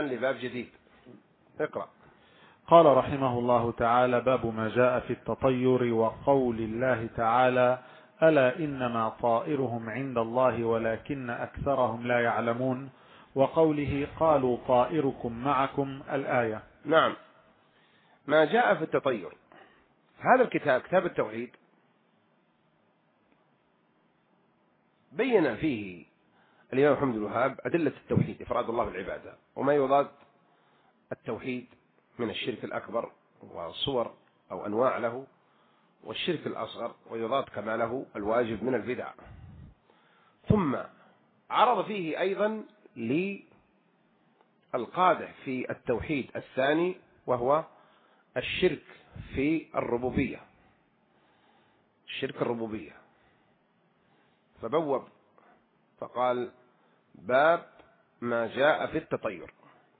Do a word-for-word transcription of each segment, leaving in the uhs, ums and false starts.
لباب جديد. اقرأ. قال رحمه الله تعالى: باب ما جاء في التطير وقول الله تعالى: ألا إنما طائرهم عند الله ولكن أكثرهم لا يعلمون، وقوله: قالوا طائركم معكم، الآية. نعم، ما جاء في التطير. هذا الكتاب كتاب التوحيد بين فيه الإمام محمد بن الوهاب أدلة التوحيد، إفراد الله بالعبادة، وما يضاد التوحيد من الشرك الأكبر وصور أو أنواع له، والشرك الأصغر، ويضاد كما له الواجب من البدع. ثم عرض فيه أيضا للقادح في التوحيد الثاني، وهو الشرك في الربوبية، الشرك الربوبية، فبوب فقال: باب ما جاء في التطير.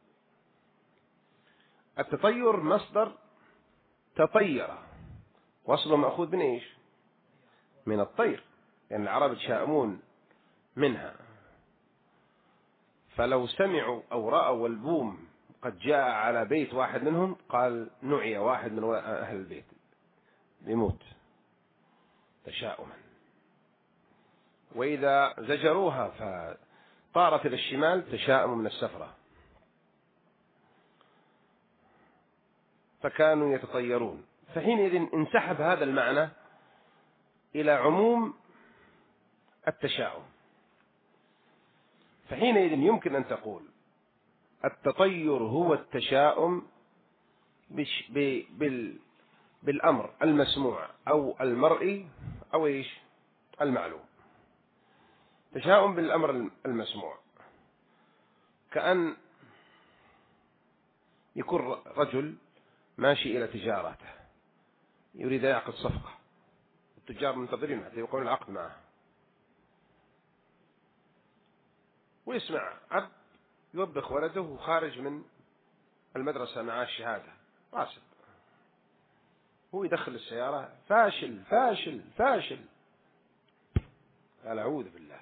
التطير مصدر تطير، واصله مأخوذ من ايش؟ من الطير، لأن يعني العرب يتشائمون منها، فلو سمعوا أو رأوا البوم قد جاء على بيت واحد منهم قال نعي واحد من أهل البيت يموت تشاؤما. وإذا زجروها فطارت إلى الشمال تشاؤم من السفرة، فكانوا يتطيرون. فحينئذ انسحب هذا المعنى إلى عموم التشاؤم، فحينئذ يمكن أن تقول التطير هو التشاؤم بالأمر المسموع أو المرئي أو إيش المعلوم. تشاؤم بالأمر المسموع، كأن يكون رجل ماشي إلى تجارته يريد يعقد صفقة، التجار منتظرين حتى يقومون العقد معه، ويسمع أب يوبخ ولده وخارج من المدرسة مع الشهادة راسب، هو يدخل السيارة: فاشل فاشل فاشل. قال: أعوذ بالله.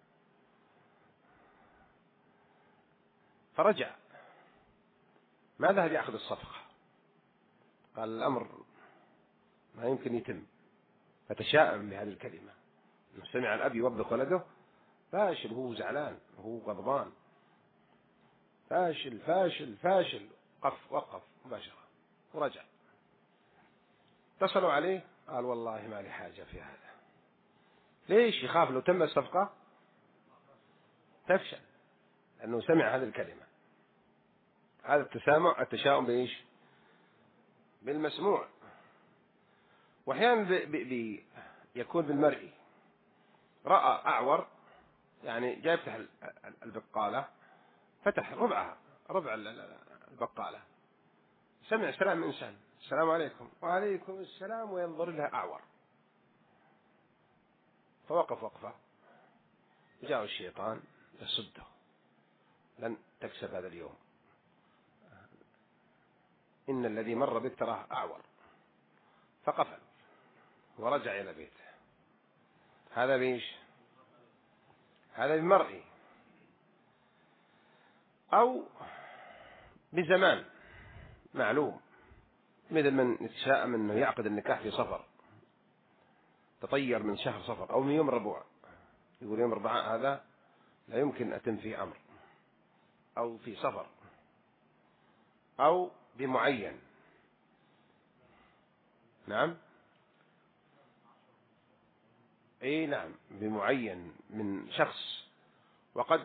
فرجع، ما ذهب يأخذ الصفقة، قال: الأمر ما يمكن يتم. فتشاءم بهذه الكلمة، سمع الأب يوبخ ولده فاشل، هو زعلان وهو غضبان، فاشل فاشل فاشل. قف وقف مباشرة ورجع. اتصلوا عليه قال: والله ما لي حاجة في هذا. ليش؟ يخاف لو تم الصفقة تفشل، لأنه سمع هذه الكلمة. هذا التسامع التشاؤم بإيش؟ بالمسموع. وأحيانا يكون بالمرئي، رأى أعور يعني جاي يفتح البقالة، فتح ربعها ربع البقالة، سمع سلام إنسان: السلام عليكم. وعليكم السلام، وينظر لها أعور، فوقف وقفة، جاء الشيطان يصده: لن تكسب هذا اليوم، إن الذي مر بك تراه أعور. فقفل ورجع إلى بيته. هذا بيش؟ هذا بمرئي. أو بزمان معلوم، مثل من يتشاءم أنه يعقد النكاح في صفر، تطير من شهر صفر أو من يوم ربوع، يقول يوم ربعاء هذا لا يمكن أتم فيه أمر، أو في صفر، أو بمعين. نعم، اي نعم، بمعين من شخص. وقد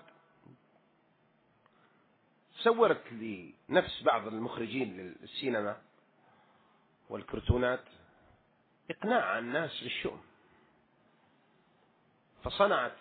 صورت لي نفس بعض المخرجين للسينما والكرتونات إقناع الناس بالشؤم، فصنعت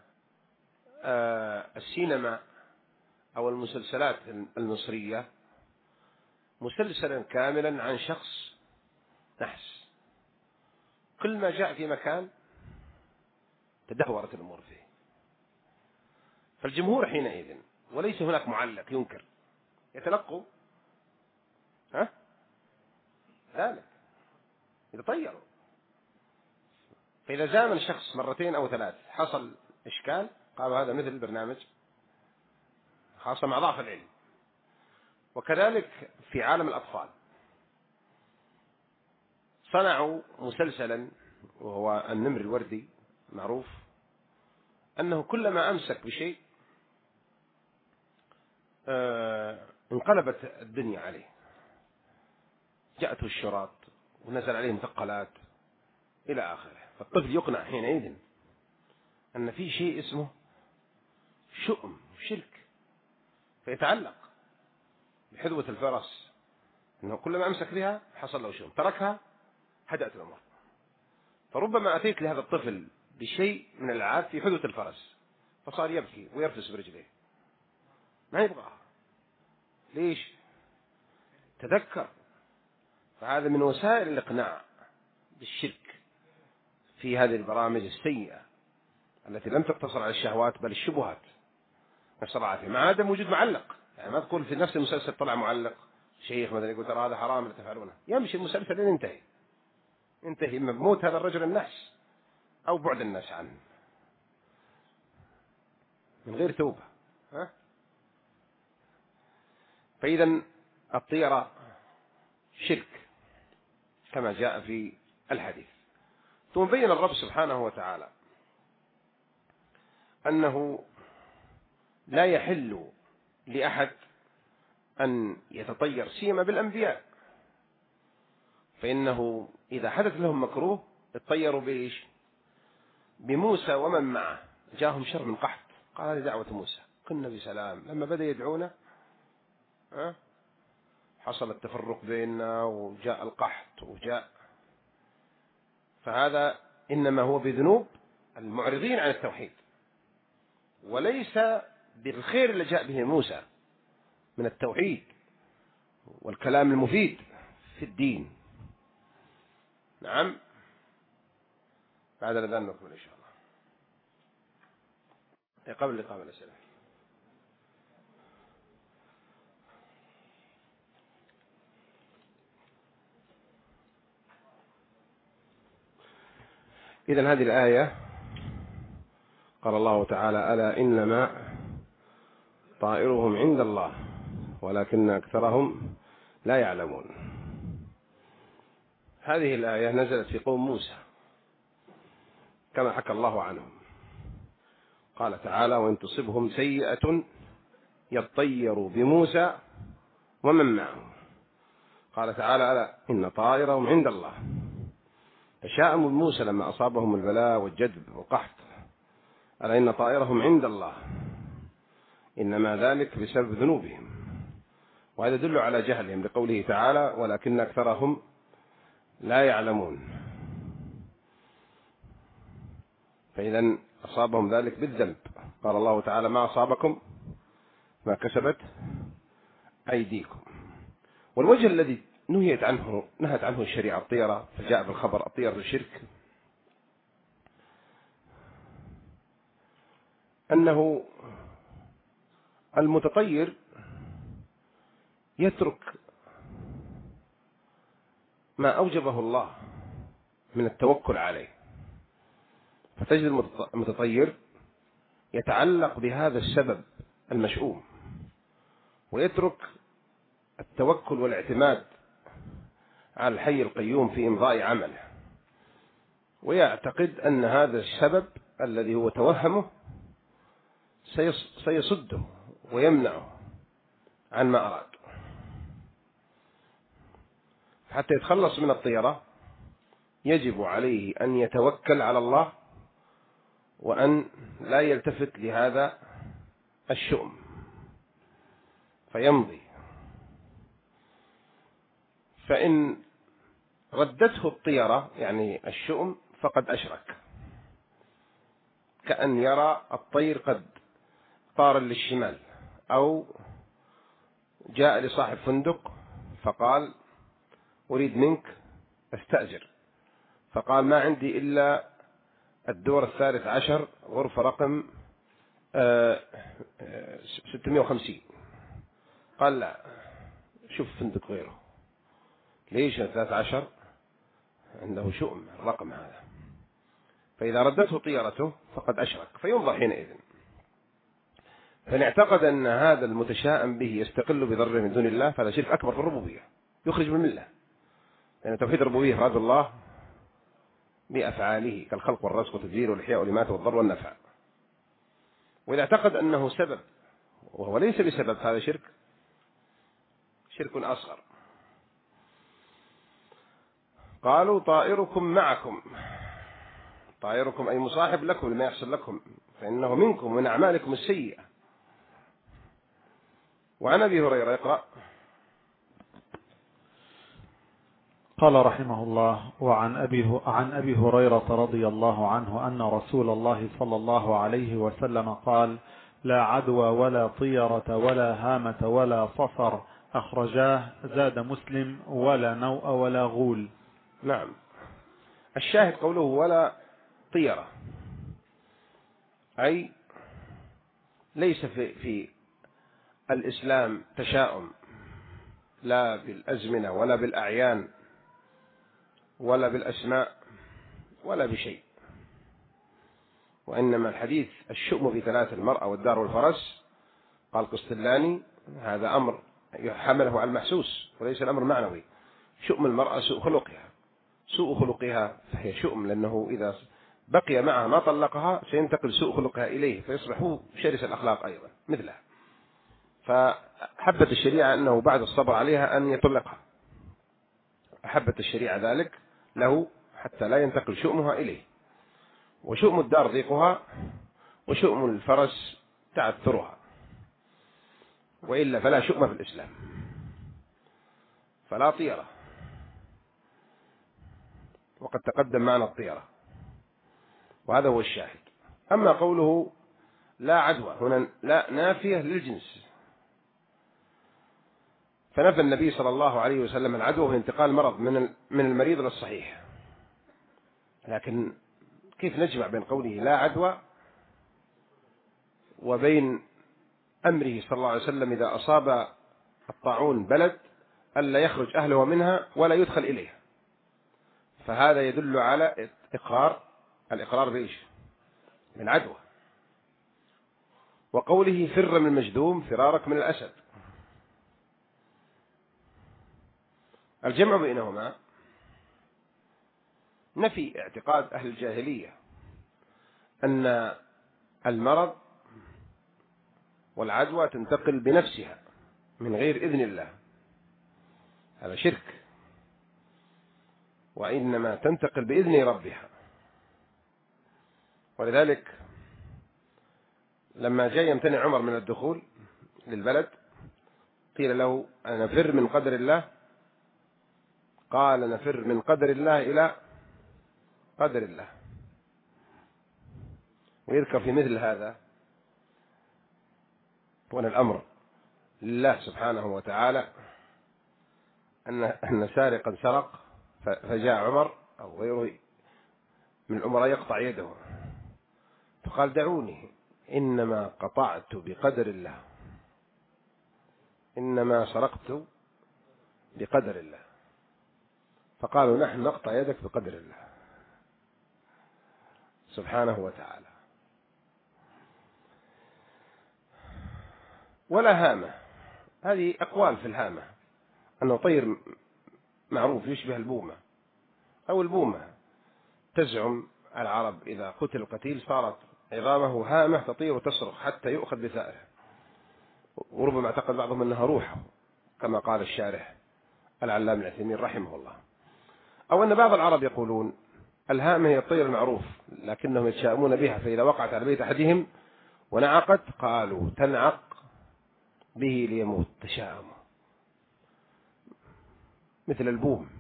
السينما أو المسلسلات المصرية مسلسلا كاملا عن شخص نحس، كل ما جاء في مكان تدهورت الأمور فيه. فالجمهور حينئذ، وليس هناك معلق ينكر، يتلقوا ها ذلك يتطيروا. فإذا زامن الشخص مرتين أو ثلاث حصل إشكال، قالوا هذا مثل البرنامج، خاصة مع ضعف العلم، وكذلك في عالم الأطفال صنعوا مسلسلا وهو النمر الوردي، معروف أنه كلما أمسك بشيء آه انقلبت الدنيا عليه، جاءته الشراط ونزل عليه مثقلات إلى آخره. فالطفل يقنع حينئذ أن في شيء اسمه شؤم شرك، فيتعلق بحذوة الفرس، أنه كلما أمسك بها حصل له شؤم، تركها هدأت الأمر. فربما أتيت لهذا الطفل بشيء من الألعاب في حذوة الفرس فصار يبكي ويرفس برجليه، ما يبغاها. ليش؟ تذكر. فهذا من وسائل الإقناع بالشرك في هذه البرامج السيئة التي لم تقتصر على الشهوات بل الشبهات، نفس العافية، مع عدم وجود معلق. يعني ما تقول في نفس المسلسل طلع معلق شيخ مثلا يقول ترى هذا حرام لا تفعلونه، يمشي المسلسل لين ينتهي ينتهي إما بموت هذا الرجل النحس أو بعد الناس عنه من غير توبة. ها؟ فإذا الطيرة شرك كما جاء في الحديث. ثم بين الرب سبحانه وتعالى أنه لا يحل لأحد أن يتطير سيما بالأنبياء، فإنه إذا حدث لهم مكروه اتطيروا بإيش؟ بموسى ومن معه. جاءهم شر من قحط، قال هذه دعوة موسى كنا بسلام، لما بدأ يدعونا حصل التفرق بيننا وجاء القحط وجاء. فهذا إنما هو بذنوب المعرضين عن التوحيد، وليس بالخير اللي جاء به موسى من التوحيد والكلام المفيد في الدين. نعم. بعد الأذان نكمل إن شاء الله قبل لقاء الأسئلة. إذن هذه الآية قال الله تعالى ألا إنما طائرهم عند الله ولكن أكثرهم لا يعلمون. هذه الآية نزلت في قوم موسى كما حكى الله عنهم. قال تعالى وإن تصبهم سيئة يطيروا بموسى ومن معه. قال تعالى ألا إن طائرهم عند الله. تشاءموا بموسى لما أصابهم البلاء والجدب والقحط، ألا إن طائرهم عند الله إنما ذلك بسبب ذنوبهم. وهذا يدل على جهلهم لقوله تعالى ولكن أكثرهم لا يعلمون. فإذا أصابهم ذلك بالذنب. قال الله تعالى ما أصابكم ما كسبت أيديكم. والوجه الذي نهيت عنه نهت عنه الشريعة الطيرة، فجاء بالخبر الطيرة الشرك، أنه المتطير يترك ما أوجبه الله من التوكل عليه. فتجد المتطير يتعلق بهذا السبب المشؤوم ويترك التوكل والاعتماد على الحي القيوم في إمضاء عمله، ويعتقد أن هذا السبب الذي هو توهمه سيصده ويمنعه عن ما أراد. حتى يتخلص من الطيرة يجب عليه أن يتوكل على الله وأن لا يلتفت لهذا الشؤم فيمضي. فإن ردته الطيرة يعني الشؤم فقد أشرك، كأن يرى الطير قد طار للشمال، أو جاء لصاحب فندق فقال أريد منك أستأجر، فقال ما عندي إلا الدور الثالث عشر غرفة رقم ستمائة وخمسين. قال لا شوف فندق غيره. ليش ثلاث عشر؟ عنده شؤم الرقم هذا. فإذا ردته طيرته فقد أشرك فينظر حينئذ. فإن اعتقد أن هذا المتشائم به يستقل بضره من دون الله فهذا شرك أكبر في الربوبية يخرج من الملة، لأن توحيد الربوبية إفراد الله بأفعاله كالخلق والرزق والتدبير والإحياء والإماتة والضر والنفع. وإذا اعتقد أنه سبب وهو ليس بسبب هذا شرك شرك أصغر. قالوا طائركم معكم، طائركم أي مصاحب لكم لما يحصل لكم، فإنه منكم من أعمالكم السيئة. وعن أبي هريرة يقرأ. قال رحمه الله: وعن أبي, عن أبي هريرة رضي الله عنه أن رسول الله صلى الله عليه وسلم قال: لا عدوى ولا طيرة ولا هامة ولا صفر، أخرجاه، زاد مسلم: ولا نوء ولا غول. نعم، الشاهد قوله ولا طيرة، أي ليس في, في الإسلام تشاؤم لا بالأزمنة ولا بالأعيان ولا بالأسماء ولا بشيء، وإنما الحديث الشؤم في ثلاث: المرأة والدار والفرس. قال قسطلاني: هذا أمر يحمله على المحسوس وليس الأمر معنوي. شؤم المرأة سوء خلقها، سوء خلقها فهي شؤم، لأنه إذا بقي معها ما طلقها سينتقل سوء خلقها إليه فيصبح هو شرس الأخلاق أيضا مثلها. فحبت الشريعة أنه بعد الصبر عليها أن يطلقها، أحبت الشريعة ذلك له حتى لا ينتقل شؤمها إليه. وشؤم الدار ضيقها، وشؤم الفرس تعثرها، وإلا فلا شؤم في الإسلام، فلا طيرة. وقد تقدم معنا الطيرة، وهذا هو الشاهد. أما قوله لا عدوى هنا لا نافية للجنس، فنفى النبي صلى الله عليه وسلم العدوى في انتقال المرض من من المريض للصحيح. لكن كيف نجمع بين قوله لا عدوى وبين أمره صلى الله عليه وسلم إذا أصاب الطاعون بلد ألا يخرج أهله منها ولا يدخل إليها؟ فهذا يدل على إقرار الإقرار بإيش؟ من عدوى. وقوله فر من المجذوم فرارك من الأسد، الجمع بينهما نفي اعتقاد أهل الجاهلية أن المرض والعدوى تنتقل بنفسها من غير إذن الله، هذا شرك، وإنما تنتقل بإذن ربها. ولذلك لما جاء يمتنع عمر من الدخول للبلد قيل له نفر من قدر الله، قال نفر من قدر الله إلى قدر الله. ويذكر في مثل هذا وأن الأمر لله سبحانه وتعالى أن أن سارقا سرق فجاء عمر أو غيره من الأمراء يقطع يده، فقال دعوني إنما قطعت بقدر الله، إنما سرقت بقدر الله. فقالوا نحن نقطع يدك بقدر الله سبحانه وتعالى. ولا هامة، هذه أقوال في الهامة، أنه طير معروف يشبه البومة أو البومة. تزعم العرب إذا قتل القتيل صارت عظامه هامة تطير وتصرخ حتى يؤخذ بثأره، وربما اعتقد بعضهم أنها روحه كما قال الشارح العلامة العثيمين رحمه الله. أو أن بعض العرب يقولون الهامة هي الطير المعروف لكنهم يتشائمون بها، فإذا وقعت على بيت أحدهم ونعقت قالوا تنعق به ليموت، تشاءموا مثل البوم.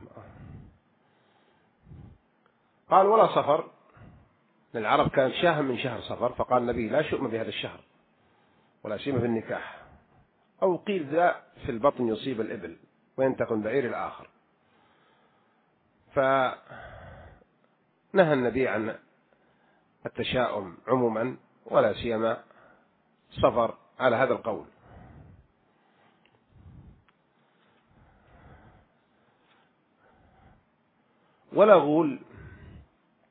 قال ولا صفر، العرب كانت شاهم من شهر صفر، فقال النبي لا شؤم بهذا الشهر ولا سيم في النكاح. أو قيل ذا في البطن يصيب الإبل وينتقل بعير الآخر. فنهى النبي عن التشاؤم عموما ولا سيما صفر على هذا القول. ولا غول،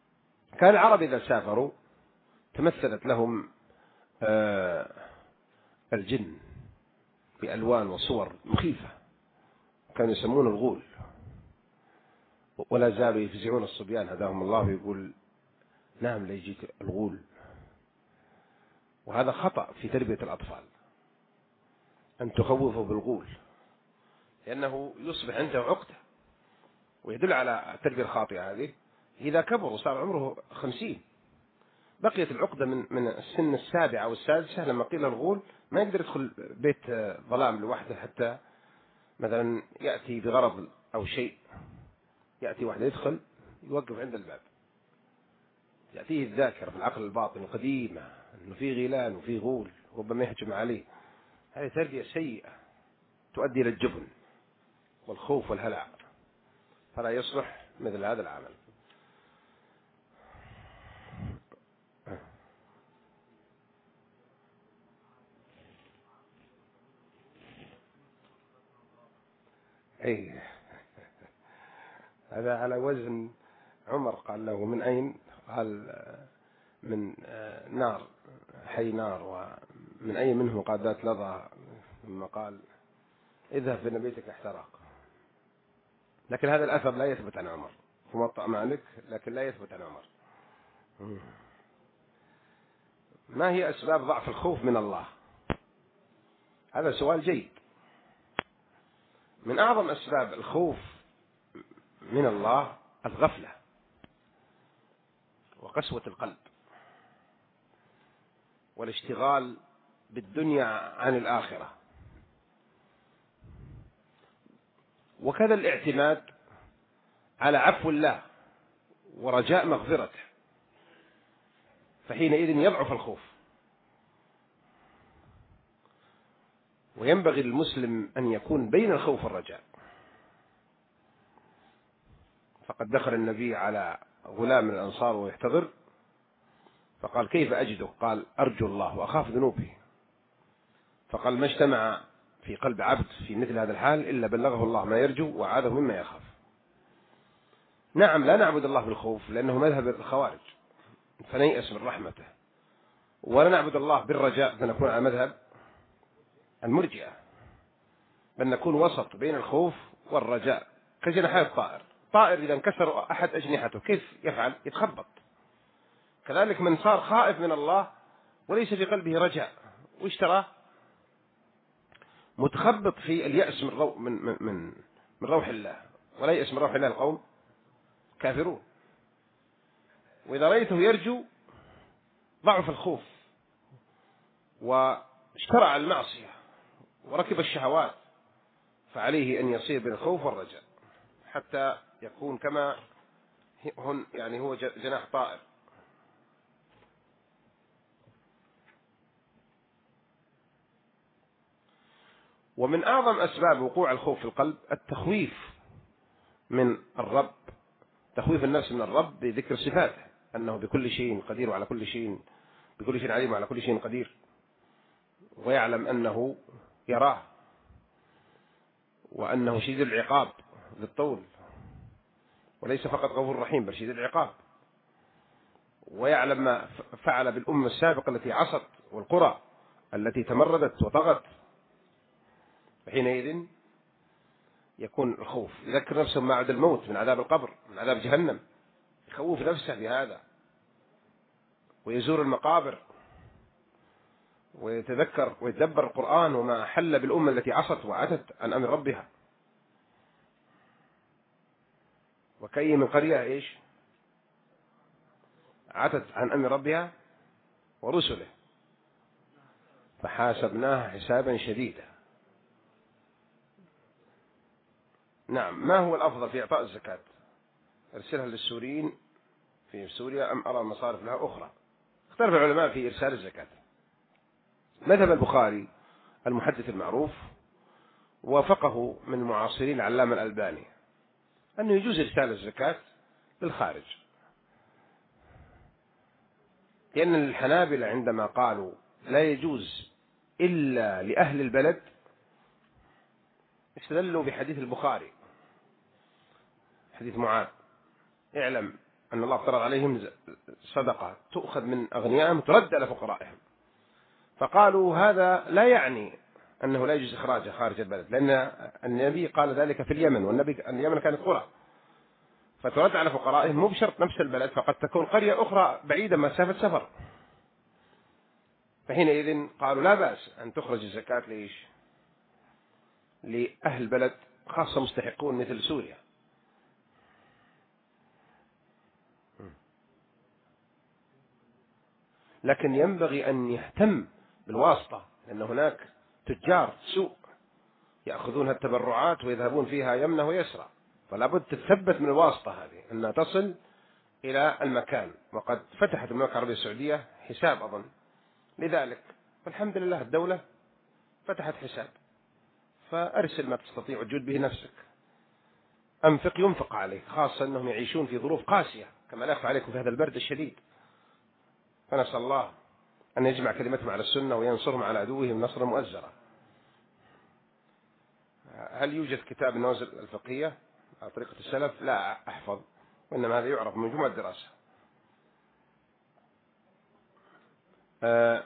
كان العرب إذا سافروا تمثلت لهم الجن بألوان وصور مخيفة، كانوا يسمون الغول، ولا زالوا يفزعون الصبيان هداهم الله ويقول نعم لا يجيك الغول. وهذا خطأ في تربية الأطفال أن تخوفه بالغول، لأنه يصبح عنده عقدة، ويدل على التربية الخاطئة هذه. إذا كبر وصار عمره خمسين بقيت العقدة من من السن السابعة أو السادسة، لما قيل الغول ما يقدر يدخل بيت ظلام لوحده، حتى مثلا يأتي بغرض أو شيء، يأتي واحد يدخل يوقف عند الباب، يأتيه الذاكرة في العقل الباطن القديمة أنه في غيلان وفي غول، ربما يهجم عليه. هذه تربية سيئة تؤدي إلى الجبن والخوف والهلع، فلا يصلح مثل هذا العمل. أي هذا على وزن عمر، قال له من أين؟ قال من نار، حي نار. ومن أي منهم؟ قال ذات لظى. ثم قال اذهب فإن بيتك احترق. لكن هذا الأثر لا يثبت عن عمر، في موطأ مالك، لكن لا يثبت عن عمر. ما هي أسباب ضعف الخوف من الله؟ هذا سؤال جيد. من أعظم أسباب الخوف من الله الغفلة وقسوة القلب والاشتغال بالدنيا عن الآخرة، وكذا الاعتماد على عفو الله ورجاء مغفرته، فحينئذ يضعف الخوف. وينبغي للمسلم أن يكون بين الخوف والرجاء. فقد دخل النبي على غلام من الأنصار ويحتضر، فقال كيف أجدك؟ قال أرجو الله وأخاف ذنوبي. فقال ما اجتمع في قلب عبد في مثل هذا الحال إلا بلغه الله ما يرجو وعاده مما يخاف. نعم لا نعبد الله بالخوف لأنه مذهب الخوارج فنيأس من رحمته، ولا نعبد الله بالرجاء فنكون على مذهب المرجئة، بل نكون وسط بين الخوف والرجاء كجناحي الطائر. طائر إذا انكسر أحد أجنحته كيف يفعل؟ يتخبط. كذلك من صار خائف من الله وليس في قلبه رجاء، وش تراه؟ متخبط في اليأس من رو من من من, من روح الله. ولا يأس من روح الله القوم كافرون. وإذا رأيته يرجو ضعف الخوف واشترع المعصية وركب الشهوات، فعليه أن يصير بين الخوف والرجاء حتى يكون كما هن، يعني هو جناح طائر. ومن أعظم أسباب وقوع الخوف في القلب التخويف من الرب، تخويف النفس من الرب بذكر صفاته، أنه بكل شيء قدير وعلى كل شيء بكل شيء عليم وعلى كل شيء قدير، ويعلم أنه يراه، وأنه شديد العقاب ذي الطول، وليس فقط غفور رحيم بل شديد العقاب، ويعلم ما فعل بالأمة السابقة التي عصت والقرى التي تمردت وطغت. فحينئذ يكون الخوف، يذكر نفسه ما بعد الموت من عذاب القبر، من عذاب جهنم، يخوف نفسه بهذا، ويزور المقابر ويتذكر ويتدبر القرآن وما حل بالأمة التي عصت وعتت عن أمر ربها. وكأي من قرية إيش عتت عن أمر ربها ورسله فحاسبناها حسابا شديدا. نعم. ما هو الأفضل في إعطاء الزكاة؟ أرسلها للسوريين في سوريا أم أرى مصارف لها أخرى؟ اختلف العلماء في إرسال الزكاة. مذهب البخاري المحدث المعروف وافقه من معاصرين العلامة الألباني أنه يجوز إرسال الزكاة للخارج، لأن الحنابلة عندما قالوا لا يجوز إلا لأهل البلد استدلوا بحديث البخاري، حديث معاذ: اعلم أن الله افترض عليهم صدقة تؤخذ من أغنيائهم ترد على فقرائهم، فقالوا هذا لا يعني أنه لا يجوز إخراجه خارج البلد، لأن النبي قال ذلك في اليمن، والنبي اليمن كانت قرى، فترد على فقرائهم مو بشرط نفس البلد، فقد تكون قرية أخرى بعيدة مسافة سفر. فحينئذ قالوا لا بأس أن تخرج الزكاة ليش؟ لأهل بلد خاصة مستحقون مثل سوريا. لكن ينبغي أن يهتم بالواسطة، لأن هناك تجار سوء يأخذون التبرعات ويذهبون فيها يمنة ويسرى، فلا بد تثبت من الواسطة هذه أنها تصل إلى المكان. وقد فتحت المملكة العربية السعودية حساب أظن لذلك، فالحمد لله الدولة فتحت حساب، فأرسل ما تستطيع وجود به نفسك، أنفق ينفق عليك، خاصة أنهم يعيشون في ظروف قاسية كما لا يخفى عليكم في هذا البرد الشديد. فنسأل الله أن يجمع كلمتهم على السنة وينصرهم على عدوهم نصرا مؤزرا. هل يوجد كتاب النوازل الفقهية على طريقة السلف؟ لا أحفظ، وإنما هذا يعرف من مجموعة الدراسة. أه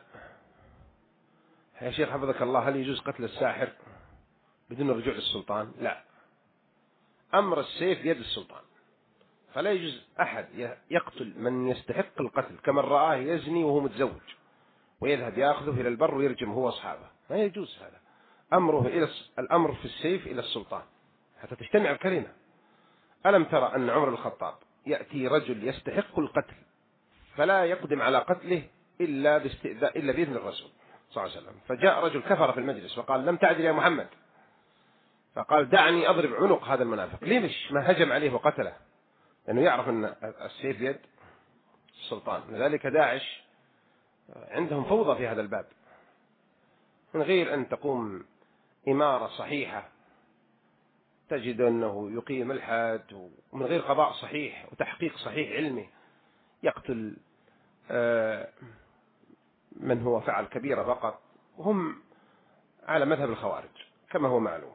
يا شيخ حفظك الله، هل يجوز قتل الساحر بدون الرجوع للسلطان؟ لا، أمر السيف بيد السلطان، فلا يجوز أحد يقتل من يستحق القتل، كمن رآه يزني وهو متزوج ويذهب يأخذه إلى البر ويرجم هو أصحابه، ما يجوز هذا. أمره إلى الأمر في السيف إلى السلطان حتى تجتمع الكلمة. ألم ترى أن عمر بن الخطاب يأتي رجل يستحق القتل فلا يقدم على قتله إلا باستئذان إلا بإذن الرسول صلى الله عليه وسلم، فجاء رجل كفر في المجلس وقال لم تعدل يا محمد، فقال دعني أضرب عنق هذا المنافق. ليه مش ما هجم عليه وقتله؟ لأنه يعرف أن السيف بيد السلطان. لذلك داعش عندهم فوضى في هذا الباب، من غير أن تقوم إمارة صحيحة تجد أنه يقيم الحد، ومن غير قضاء صحيح وتحقيق صحيح علمي يقتل من هو فعل كبيرة فقط، وهم على مذهب الخوارج كما هو معلوم،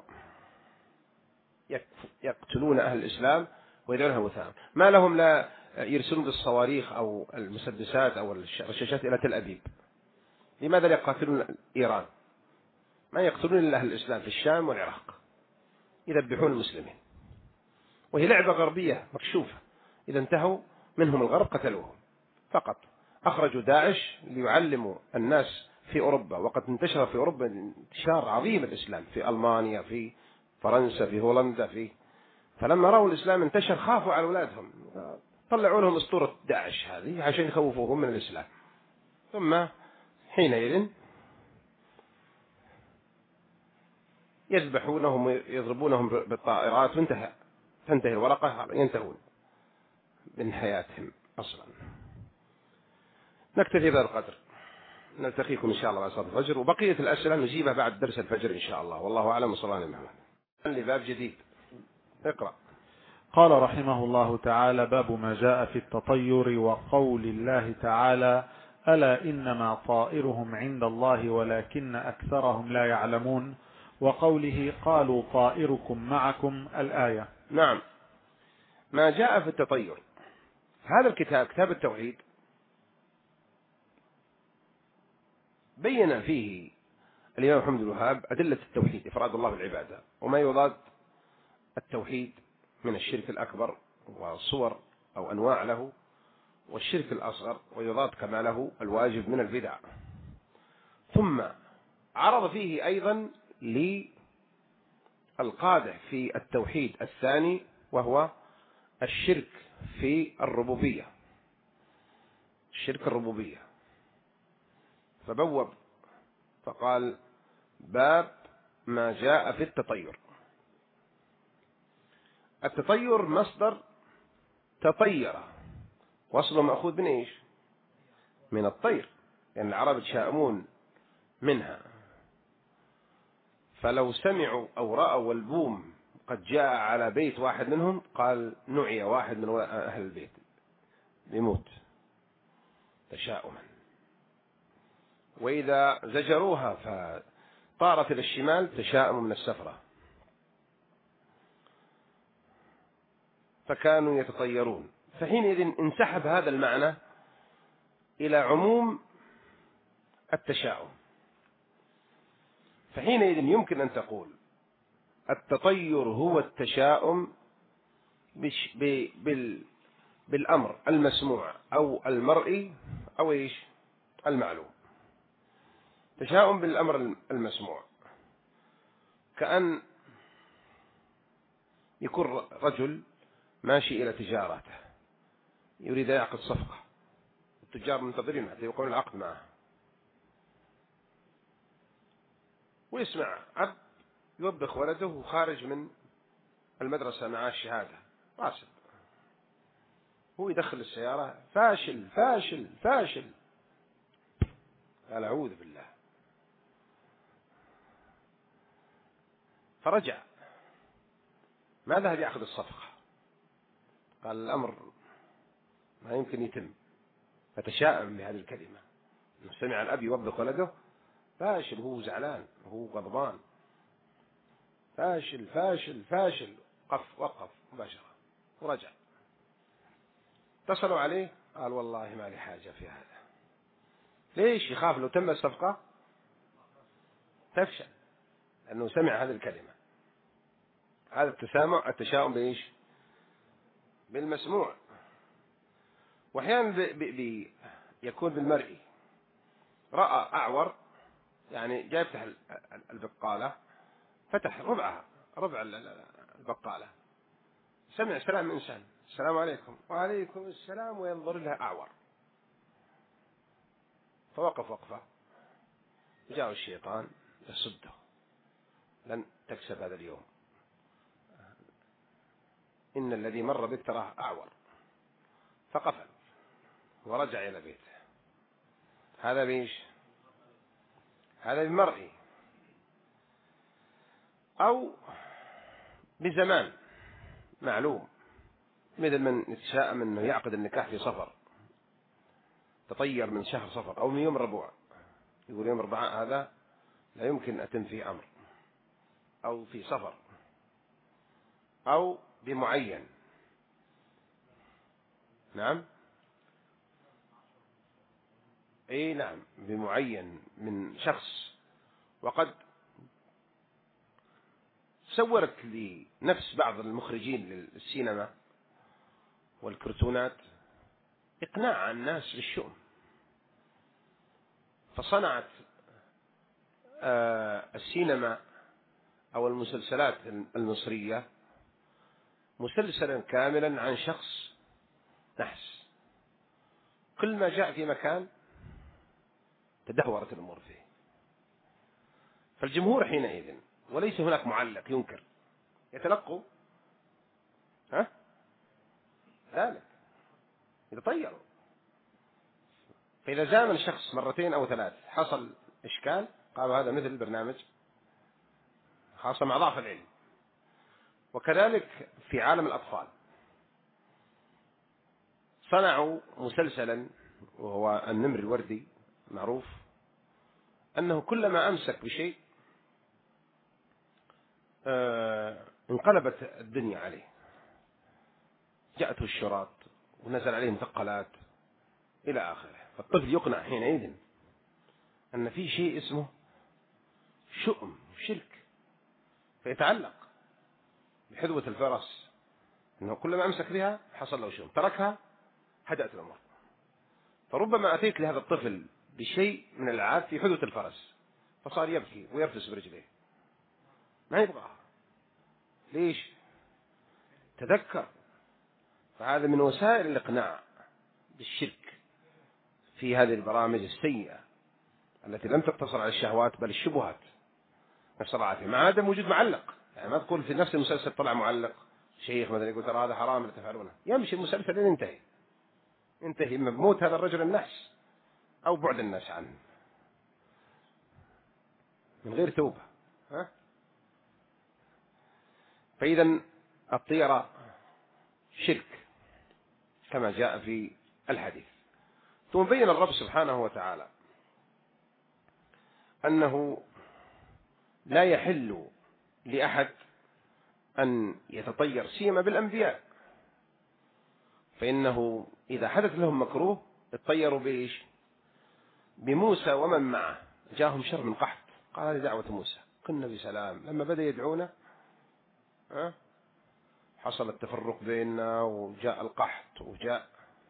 يقتلون أهل الإسلام ويدعونها وثام. ما لهم لا يرسلون بالصواريخ أو المسدسات أو الرشاشات إلى تل أبيب؟ لماذا لا يقاتلون إيران؟ ما يقتلون إلا أهل الإسلام في الشام والعراق، يذبحون المسلمين، وهي لعبة غربية مكشوفة، إذا انتهوا منهم الغرب قتلوهم فقط. أخرجوا داعش ليعلموا الناس في أوروبا، وقد انتشر في أوروبا انتشار عظيم الإسلام، في ألمانيا، في فرنسا، في هولندا، في فلما رأوا الإسلام انتشر خافوا على أولادهم، طلعوا لهم أسطورة داعش هذه عشان يخوفوهم من الإسلام، ثم حينئذ يذبحونهم ويضربونهم بالطائرات وانتهى تنتهي الورقة، ينتهون من حياتهم أصلا. نكتفي بهذا القدر، نلتقيكم إن شاء الله بعد صلاة الفجر، وبقية الأسئلة نجيبها بعد درس الفجر إن شاء الله، والله أعلم. وصلى الله عليه وسلم. لباب جديد، اقرأ. قال رحمه الله تعالى: باب ما جاء في التطير وقول الله تعالى: ألا إنما طائرهم عند الله ولكن أكثرهم لا يعلمون، وقوله: قالوا طائركم معكم، الآية. نعم، ما جاء في التطير. هذا الكتاب كتاب التوحيد بين فيه الإمام محمد بن الوهاب أدلة التوحيد، إفراد الله بالعبادة، وما يضاد التوحيد من الشرك الأكبر وصور أو أنواع له، والشرك الأصغر، ويضاد كما له الواجب من البدع. ثم عرض فيه أيضا للقادح في التوحيد الثاني، وهو الشرك في الربوبية، الشرك الربوبية، فبوب فقال: باب ما جاء في التطير. التطير مصدر تطير، واصله مأخوذ من إيش؟ من الطير، لأن يعني العرب يتشائمون منها، فلو سمعوا أو رأوا البوم قد جاء على بيت واحد منهم قال نعي واحد من أهل البيت يموت تشاؤما. وإذا زجروها فطارت إلى الشمال تشاؤم من السفرة، فكانوا يتطيرون. فحينئذ انسحب هذا المعنى إلى عموم التشاؤم، فحينئذ يمكن أن تقول التطير هو التشاؤم بالأمر المسموع أو المرئي أو إيش المعلوم. تشاؤم بالأمر المسموع كأن يكون رجل ماشي إلى تجارته يريد أن يعقد صفقة، التجار منتظرين حتى يقومون العقد معه، ويسمع أب يوبخ ولده وخارج من المدرسة مع الشهادة راسب، هو يدخل السيارة فاشل فاشل فاشل، قال أعوذ بالله. فرجع، ما ذهب يأخذ الصفقة، قال الأمر ما يمكن يتم، فتشاءم بهذه الكلمة. سمع الأب يوبخ ولده فاشل، هو زعلان وهو غضبان، فاشل فاشل فاشل، قف وقف مباشرة ورجع. اتصلوا عليه قال والله ما لي حاجة في هذا. ليش؟ يخاف لو تم الصفقة تفشل، لأنه سمع هذه الكلمة. هذا التسامع التشاؤم بإيش؟ بالمسموع. وأحيانا بي بي يكون بالمرئي، رأى أعور يعني جاي يفتح البقالة، فتح ربعها ربع البقالة، سمع سلام إنسان السلام عليكم وعليكم السلام، وينظر لها أعور، فوقف وقفة، جاء الشيطان يصده، لن تكسب هذا اليوم، إن الذي مر بك تراه أعور، فقفل ورجع إلى بيته. هذا بيش؟ هذا المرئي. أو بزمان معلوم، مثل من يتشاءم أنه يعقد النكاح في صفر، تطير من شهر صفر أو من يوم ربوع، يقول يوم ربعاء هذا لا يمكن أتم فيه أمر، أو في صفر، أو بمعين. نعم اي نعم، بمعين من شخص. وقد صورت لي نفس بعض المخرجين للسينما والكرتونات إقناع الناس بالشؤم، فصنعت السينما أو المسلسلات المصرية مسلسلا كاملا عن شخص نحس، كل ما جاء في مكان تدهورت الأمور فيه. فالجمهور حينئذ وليس هناك معلق ينكر، يتلقوا ها ذلك يتطيروا. فإذا زامن شخص مرتين أو ثلاث حصل إشكال، قالوا هذا مثل البرنامج، خاصة مع ضعف العلم. وكذلك في عالم الأطفال صنعوا مسلسلا وهو النمر الوردي، معروف أنه كلما أمسك بشيء آه انقلبت الدنيا عليه، جاءته الشراط ونزل عليه مثقلات إلى آخره. فالطفل يقنع حينئذ أن في شيء اسمه شؤم شرك، فيتعلق بحذوة الفرس، أنه كلما أمسك بها حصل له شؤم، تركها هدأت الأمور. فربما أتيت لهذا الطفل بشيء من الألعاب في حذوة الفرس، فصار يبكي ويرفس برجليه، ما يبغاها. ليش؟ تذكر. فهذا من وسائل الإقناع بالشرك في هذه البرامج السيئة التي لم تقتصر على الشهوات بل الشبهات، نفس العافية، مع عدم وجود معلق. يعني ما تقول في نفس المسلسل طلع معلق شيخ مثلا يقول ترى هذا حرام لا تفعلونه، يمشي المسلسل لين ينتهي، ينتهي إما بموت هذا الرجل النحس أو بعد الناس عنه من غير توبة. ها؟ فإذا الطيرة شرك كما جاء في الحديث. ثم بين الرب سبحانه وتعالى أنه لا يحل لأحد أن يتطير سيما بالأنبياء، فإنه إذا حدث لهم مكروه اتطيروا بإيش؟ بموسى ومن معه، جاءهم شر من قحط، قال هذه دعوة موسى، كنا بسلام. لما بدأ يدعونا حصل التفرق بيننا وجاء القحط وجاء،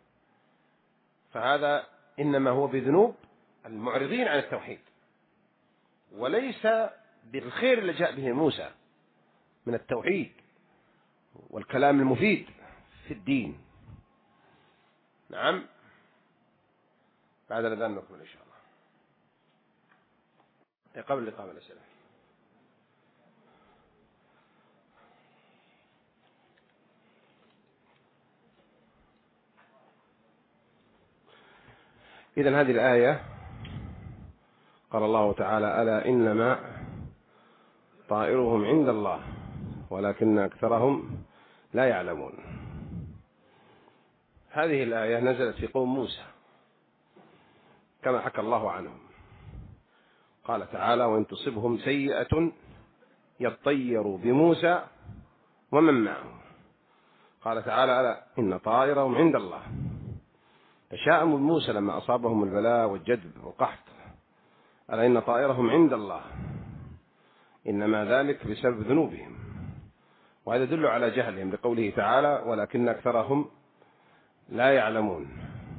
فهذا إنما هو بذنوب المعرضين عن التوحيد، وليس بالخير اللي جاء به موسى من التوحيد والكلام المفيد في الدين. نعم. بعد الأذان نكمل إن شاء الله قبل لقاء الأسئلة. إذن هذه الآية قال الله تعالى: ألا إنما طائرهم عند الله ولكن أكثرهم لا يعلمون. هذه الآية نزلت في قوم موسى كما حكى الله عنهم. قال تعالى: وإن تصبهم سيئة يطيروا بموسى ومن معه. قال تعالى: ألا إن طائرهم عند الله. تشاءموا موسى لما أصابهم البلاء والجدب والقحط. ألا إن طائرهم عند الله إنما ذلك بسبب ذنوبهم. وهذا يدل على جهلهم لقوله تعالى: ولكن أكثرهم لا يعلمون.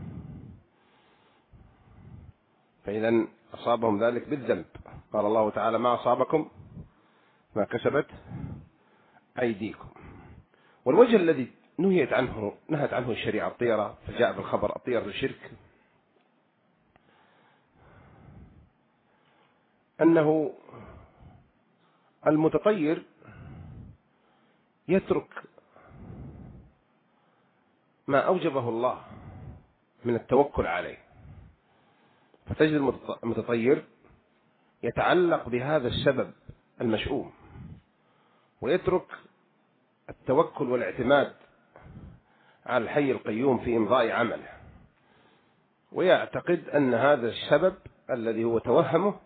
فإذا أصابهم ذلك بالذنب. قال الله تعالى: ما أصابكم ما كسبت أيديكم. والوجه الذي نهيت عنه نهت عنه الشريعة الطيرة، فجاء بالخبر الطيرة الشرك، أنه المتطير يترك ما أوجبه الله من التوكل عليه، فتجد المتطير يتعلق بهذا السبب المشؤوم ويترك التوكل والاعتماد على الحي القيوم في إمضاء عمله، ويعتقد أن هذا السبب الذي هو توهمه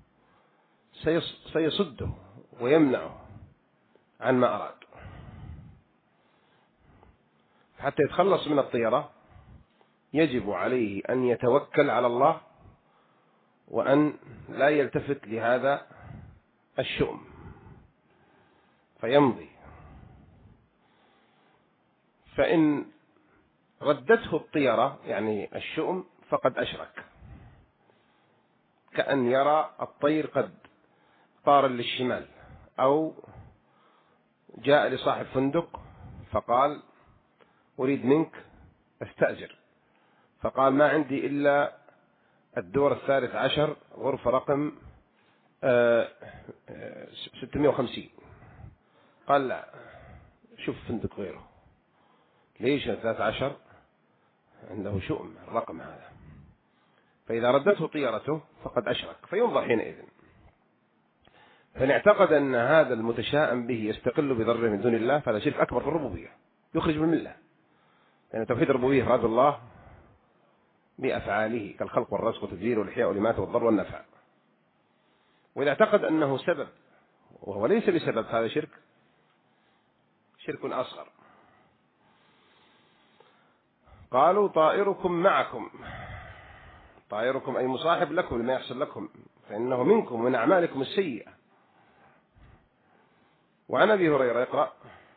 سيصده ويمنعه عن ما أراد. حتى يتخلص من الطيرة يجب عليه أن يتوكل على الله وأن لا يلتفت لهذا الشؤم فيمضي. فإن ردته الطيرة يعني الشؤم فقد أشرك، كأن يرى الطير قد طار للشمال، أو جاء لصاحب فندق فقال: أريد منك أستأجر، فقال: ما عندي إلا الدور الثالث عشر غرفة رقم ستمائة وخمسين. قال: لا، شوف فندق غيره. ليش الثالث عشر؟ عنده شؤم الرقم هذا. فإذا ردته طيرته فقد أشرك، فينظر حينئذ. فإن اعتقد أن هذا المتشائم به يستقل بضره من دون الله فهذا شرك أكبر في الربوبية، يخرج من الملة. لأن توحيد الربوبية إفراد الله بأفعاله كالخلق والرزق والتدبير والإحياء والإماتة والضر والنفع. وإذا اعتقد أنه سبب وهو ليس بسبب هذا شرك شرك أصغر. قالوا: طائركم معكم. طائركم أي مصاحب لكم لما يحصل لكم، فإنه منكم من أعمالكم السيئة. وعن أبي هريرة يقرأ.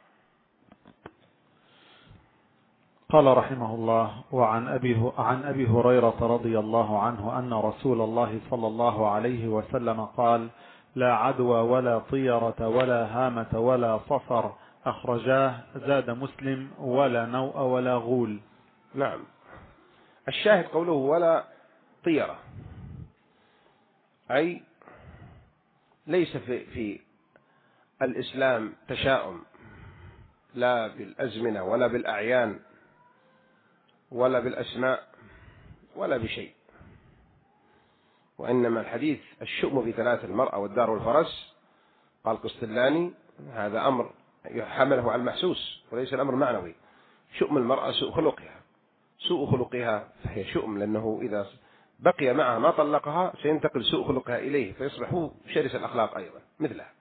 قال رحمه الله: وعن أبي, عن أبي هريرة رضي الله عنه أن رسول الله صلى الله عليه وسلم قال: لا عدوى ولا طيرة ولا هامة ولا صفر، أخرجاه، زاد مسلم: ولا نوء ولا غول. نعم. الشاهد قوله ولا طيرة، أي ليس في, في الإسلام تشاؤم، لا بالأزمنة ولا بالأعيان ولا بالأسماء ولا بشيء، وإنما الحديث الشؤم في ثلاث: المرأة والدار والفرس. قال قسطلاني: هذا أمر يحمله على المحسوس وليس الأمر معنوي. شؤم المرأة سوء خلقها، سوء خلقها فهي شؤم، لأنه إذا بقي معها ما طلقها سينتقل سوء خلقها إليه فيصبح هو شرس الأخلاق أيضا مثلها.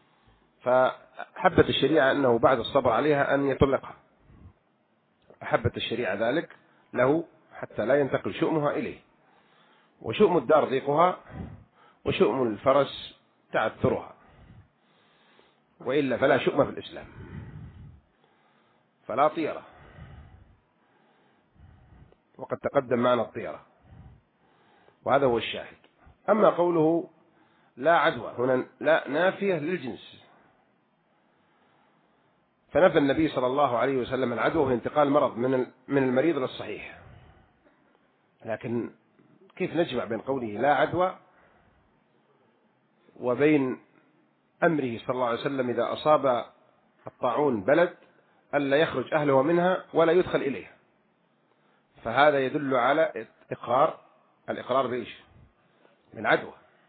فحبت الشريعة أنه بعد الصبر عليها أن يطلقها، أحبت الشريعة ذلك له حتى لا ينتقل شؤمها إليه. وشؤم الدار ضيقها، وشؤم الفرس تعثرها. وإلا فلا شؤم في الإسلام، فلا طيرة، وقد تقدم معنا الطيرة، وهذا هو الشاهد. أما قوله لا عدوى هنا لا نافية للجنس، فنفى النبي صلى الله عليه وسلم العدوى في انتقال المرض من من المريض للصحيح، لكن كيف نجمع بين قوله لا عدوى وبين أمره صلى الله عليه وسلم إذا أصاب الطاعون بلد ألا يخرج أهله منها ولا يدخل إليها؟ فهذا يدل على إقرار الإقرار بإيش؟ من عدوى.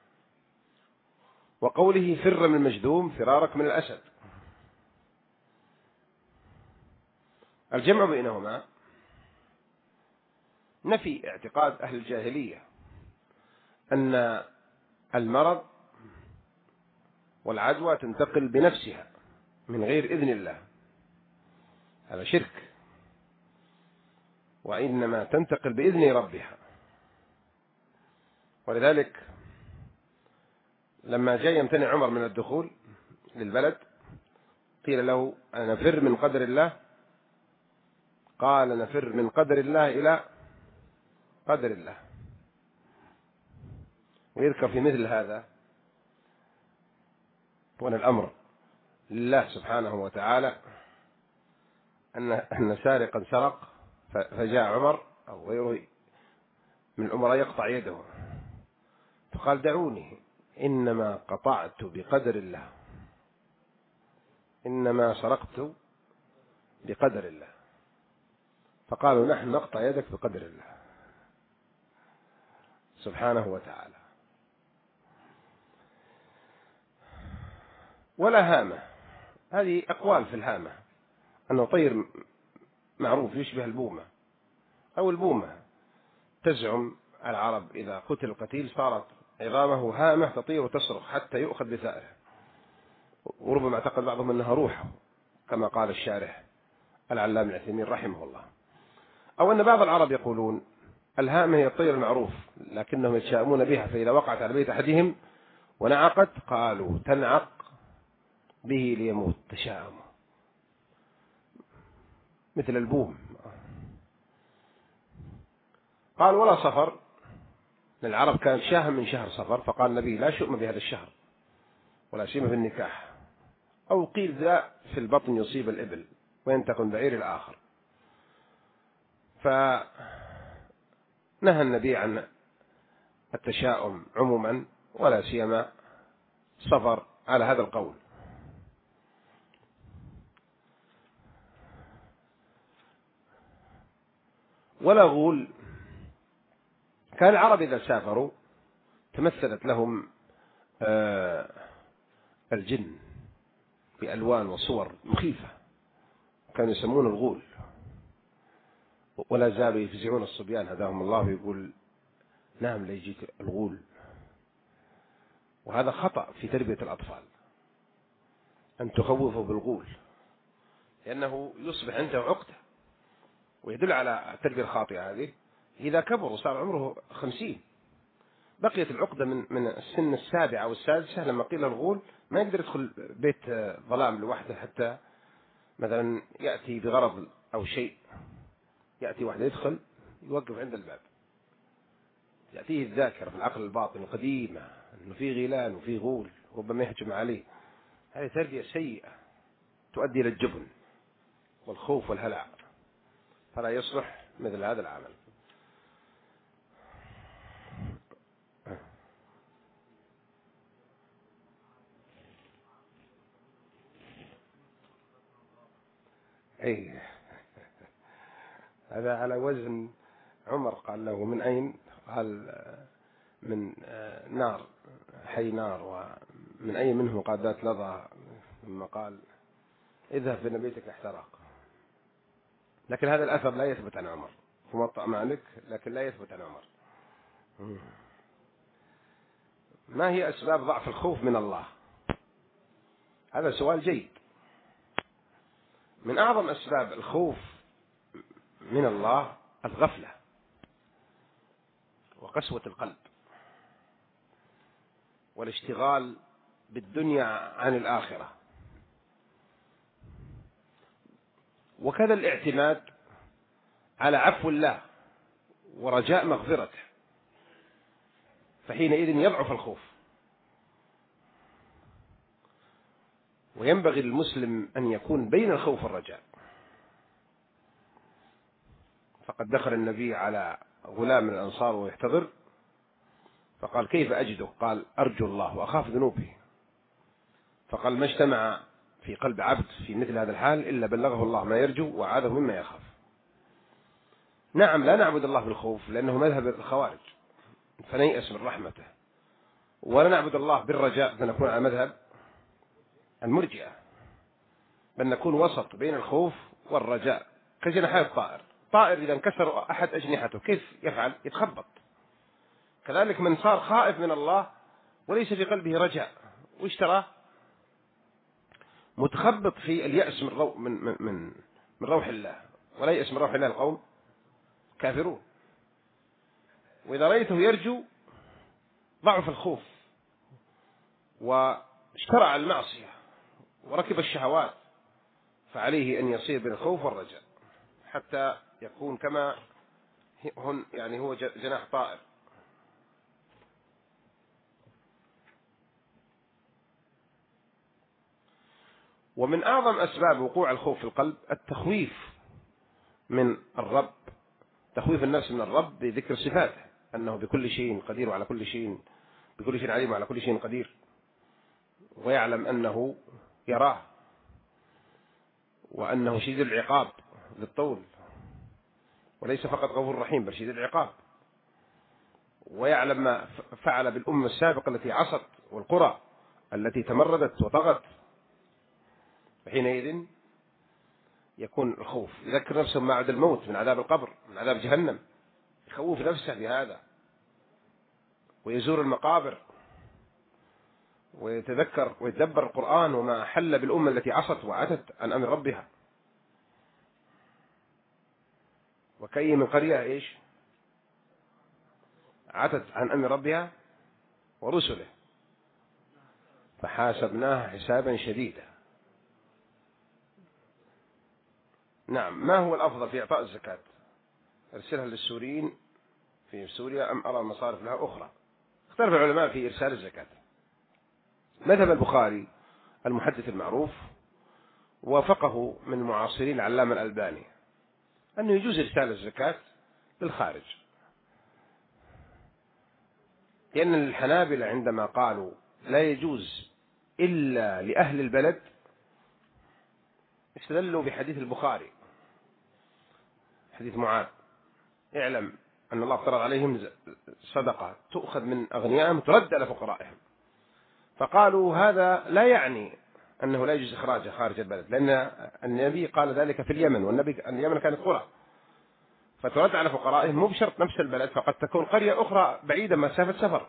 وقوله فر من المجذوم فرارك من الأسد، الجمع بينهما نفي اعتقاد أهل الجاهلية أن المرض والعدوى تنتقل بنفسها من غير إذن الله، هذا شرك، وإنما تنتقل بإذن ربها. ولذلك لما جاء يمتنع عمر من الدخول للبلد قيل له نفر من قدر الله، قال نفر من قدر الله إلى قدر الله. ويذكر في مثل هذا وأن الأمر لله سبحانه وتعالى أن أن سارقا سرق فجاء عمر أو غيره من الأمراء يقطع يده، فقال دعوني إنما قطعت بقدر الله، إنما سرقت بقدر الله. فقالوا نحن نقطع يدك بقدر الله سبحانه وتعالى. ولا هامة، هذه أقوال في الهامة، أنه طير معروف يشبه البومة أو البومة، تزعم العرب إذا قتل القتيل صارت عظامه هامة تطير وتصرخ حتى يؤخذ بثأره، وربما اعتقد بعضهم أنها روحه كما قال الشارح العلامة العثيمين رحمه الله. أو أن بعض العرب يقولون الهامة هي الطير المعروف لكنهم يتشائمون بها، فإذا وقعت على بيت أحدهم ونعقت قالوا تنعق به ليموت، تشاءموا مثل البوم. قال ولا صفر، للعرب كانت شاها من شهر صفر، فقال النبي لا شؤم بهذا الشهر ولا سيم في النكاح. أو قيل ذا في البطن يصيب الإبل وينتقل بعير الآخر. فنهى النبي عن التشاؤم عموما ولا سيما صفر على هذا القول. ولا غول، كان العرب إذا سافروا تمثلت لهم الجن بألوان وصور مخيفة، كانوا يسمون الغول، ولا زالوا يفزعون الصبيان هداهم الله ويقول نعم ليجيك الغول. وهذا خطأ في تربية الأطفال أن تخوفوا بالغول، لأنه يصبح عنده عقدة، ويدل على التربية الخاطئة هذه. إذا كبر وصار عمره خمسين بقيت العقدة من من السن السابعة أو السادسة، لما قيل الغول ما يقدر يدخل بيت ظلام لوحده، حتى مثلا يأتي بغرض أو شيء، يأتي واحد يدخل يوقف عند الباب، يأتيه الذاكرة في العقل الباطن القديمة أنه في غيلان وفي غول ربما يهجم عليه. هذه تربية سيئة تؤدي إلى الجبن والخوف والهلع، فلا يصلح مثل هذا العمل. أي هذا على وزن عمر، قال له من أين؟ قال من نار، حي نار. ومن أي منهم؟ قال ذات لظى. ثم قال اذهب في بيتك احترق. لكن هذا الأثر لا يثبت عن عمر، في موطأ مالك، لكن لا يثبت عن عمر. ما هي أسباب ضعف الخوف من الله؟ هذا سؤال جيد. من أعظم أسباب الخوف من الله الغفلة وقسوة القلب والاشتغال بالدنيا عن الآخرة. وكذا الاعتماد على عفو الله ورجاء مغفرته، فحينئذ يضعف الخوف. وينبغي للمسلم أن يكون بين الخوف والرجاء. فقد دخل النبي على غلام من الأنصار ويحتضر، فقال: كيف أجده؟ قال: أرجو الله وأخاف ذنوبه. فقال: ما اجتمع في قلب عبد في مثل هذا الحال إلا بلغه الله ما يرجو وعاده مما يخاف. نعم، لا نعبد الله بالخوف لأنه مذهب الخوارج فنيأس من رحمته، ولا نعبد الله بالرجاء فنكون على مذهب المرجئة، بل نكون وسط بين الخوف والرجاء كجناحي الطائر. طائر إذا انكسر أحد أجنحته كيف يفعل؟ يتخبط. كذلك من صار خائف من الله وليس في قلبه رجاء، وش تراه؟ متخبط في اليأس من روح, من, من, من, من روح الله. ولا يأس من روح الله القوم كافرون. وإذا رأيته يرجو ضعف الخوف واشترع المعصية وركب الشهوات، فعليه أن يصير بين الخوف والرجاء حتى يكون كما هن، يعني هو جناح طائر. ومن أعظم أسباب وقوع الخوف في القلب التخويف من الرب، تخويف النفس من الرب بذكر صفاته، أنه بكل شيء قدير وعلى كل شيء بكل شيء عليم وعلى كل شيء قدير، ويعلم أنه يراه، وأنه شديد العقاب للطول، وليس فقط غفور رحيم بل شديد العقاب، ويعلم ما فعل بالأمة السابقة التي عصت والقرى التي تمردت وطغت. فحينئذ يكون الخوف، يذكر نفسه ما بعد الموت من عذاب القبر، من عذاب جهنم، يخوف نفسه بهذا، ويزور المقابر ويتذكر ويتدبر القرآن وما حل بالأمة التي عصت وعتت عن أمر ربها. وكأي من قرية إيش عتت عن أمر ربها ورسله فحاسبناها حسابا شديدا. نعم، ما هو الأفضل في إعطاء الزكاة؟ أرسلها للسوريين في سوريا أم أرى مصارف لها أخرى؟ اختلف العلماء في إرسال الزكاة. مذهب البخاري المحدث المعروف وافقه من معاصرين العلامة الألباني أنه يجوز إرسال الزكاة للخارج، لأن الحنابلة عندما قالوا لا يجوز إلا لأهل البلد استدلوا بحديث البخاري، حديث معاذ: اعلم أن الله افترض عليهم صدقة تؤخذ من أغنيائهم ترد على فقرائهم. فقالوا هذا لا يعني أنه لا يجوز إخراجه خارج البلد، لأن النبي قال ذلك في اليمن، والنبي اليمن كانت قرى، فترد على فقرائهم مو بشرط نفس البلد، فقد تكون قرية أخرى بعيدة مسافة سفر.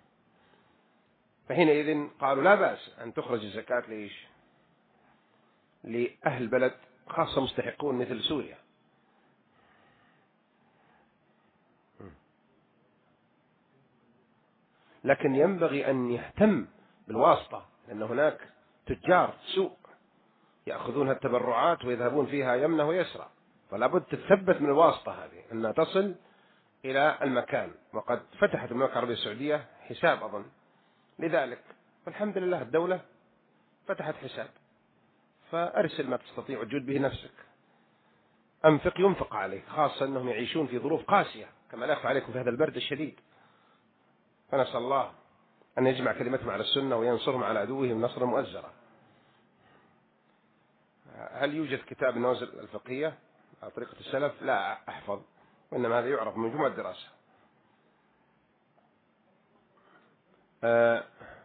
فحينئذ قالوا لا بأس أن تخرج الزكاة ليش؟ لأهل بلد خاصة مستحقون مثل سوريا. لكن ينبغي أن يهتم بالواسطة، لأن هناك تجار سوء يأخذون التبرعات ويذهبون فيها يمنة ويسرى، فلا بد تتثبت من الواسطة هذه أنها تصل إلى المكان. وقد فتحت المملكة العربية السعودية حساب أظن لذلك، والحمد لله الدولة فتحت حساب، فأرسل ما تستطيع وجود به نفسك. أنفق ينفق عليك، خاصة أنهم يعيشون في ظروف قاسية كما لا يخفى عليكم في هذا البرد الشديد. فنسأل الله أن يجمع كلمتهم على السنة وينصرهم على عدوهم نصرا مؤزرا. هل يوجد كتاب النوازل الفقهية على طريقة السلف؟ لا أحفظ، وإنما هذا يعرف من مجموعة الدراسة. أه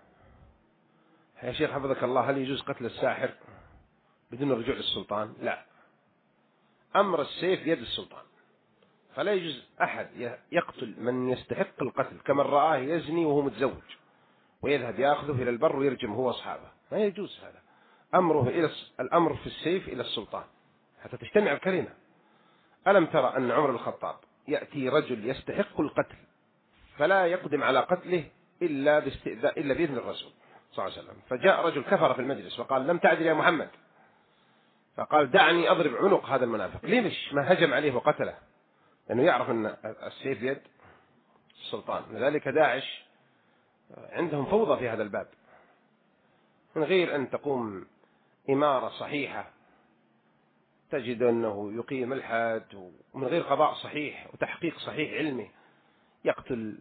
يا شيخ حفظك الله، هل يجوز قتل الساحر بدون الرجوع للسلطان؟ لا، أمر السيف بيد السلطان، فلا يجوز أحد يقتل من يستحق القتل، كمن رآه يزني وهو متزوج ويذهب يأخذه إلى البر ويرجم هو أصحابه، ما يجوز هذا. أمره إلى الأمر في السيف إلى السلطان حتى تجتمع الكلمة. ألم ترى أن عمر بن الخطاب يأتي رجل يستحق القتل فلا يقدم على قتله إلا باستئذان إلا بإذن الرسول صلى الله عليه وسلم، فجاء رجل كفر في المجلس وقال: لم تعدل يا محمد، فقال دعني أضرب عنق هذا المنافق. ليش ما هجم عليه وقتله؟ لأنه يعرف أن السيف بيد السلطان. لذلك داعش عندهم فوضى في هذا الباب، من غير أن تقوم إمارة صحيحة تجد أنه يقيم الحد، ومن غير قضاء صحيح وتحقيق صحيح علمي يقتل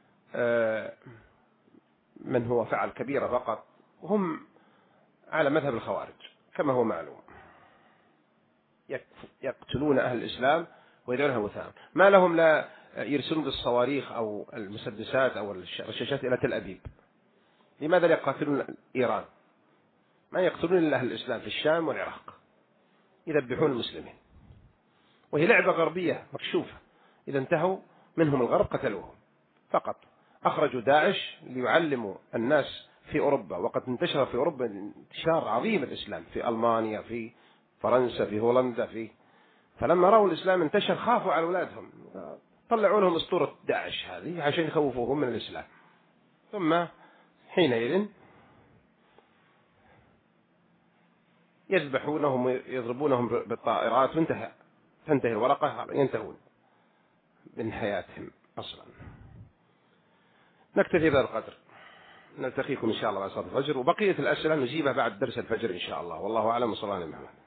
من هو فعل كبيرة فقط، وهم على مذهب الخوارج كما هو معلوم، يقتلون أهل الإسلام ويدعونها وثام. ما لهم لا يرسلون بالصواريخ أو المسدسات أو الرشاشات إلى تل أبيب؟ لماذا لا يقاتلون إيران؟ ما يقتلون إلا أهل الإسلام في الشام والعراق، يذبحون المسلمين، وهي لعبة غربية مكشوفة. إذا انتهوا منهم الغرب قتلوهم فقط. أخرجوا داعش ليعلموا الناس في أوروبا، وقد انتشر في أوروبا انتشار عظيم الإسلام، في ألمانيا، في فرنسا، في هولندا، في فلما رأوا الإسلام انتشر خافوا على أولادهم، طلعوا لهم أسطورة داعش هذه عشان يخوفوهم من الإسلام. ثم حينئذ يذبحونهم ويضربونهم بالطائرات، وانتهى تنتهي الورقة، ينتهون من حياتهم أصلا. نكتفي بهذا القدر، نلتقيكم إن شاء الله بعد صلاة الفجر، وبقية الأسئلة نجيبها بعد درس الفجر إن شاء الله. والله أعلم، وصلى الله عليه وسلم.